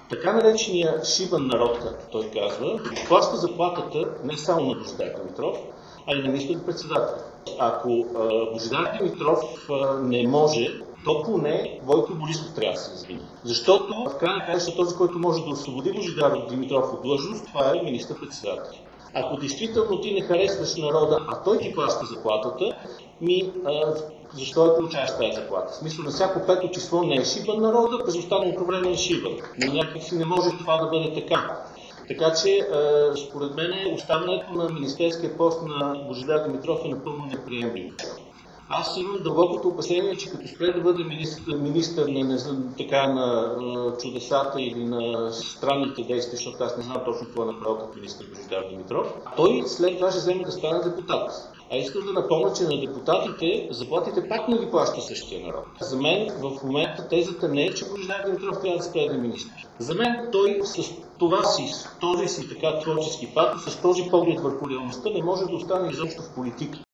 Така наречения шибан народ, както той казва, плаща заплатата не само на Божидар Димитров, а и на министър-председателя. Ако Божидар Димитров не може, то поне Бойко Борисов трябва да се извини. Защото в крайна на краища този, който може да освободи Божидар Димитров от длъжност, това е министър-председател. Ако действително ти не харесваш народа, а той ти плаща заплатата, защо я получаваш тази заплата? В смисъл, на всяко пето число не е шибан народа, през останалото време е шибан. Но някак си не може това да бъде така. Така че, според мен, оставането на министерския пост на Божидар Димитров е напълно неприемливо. Аз имам дълбокото опасение, че като спре да бъде министър на чудесата или на странните действия, защото аз не знам точно какво е направил като министър Божидар Димитров, той след това ще вземе да стане депутат. А искам да напомня, че на депутатите заплатите пак не ги плаща същия народ. За мен в момента тезата не е, че Божидар Димитров трябва да спре да е министър. За мен той с това си, с този си така творчески пат, с този поглед върху реалността не може да остане изобщо в политика.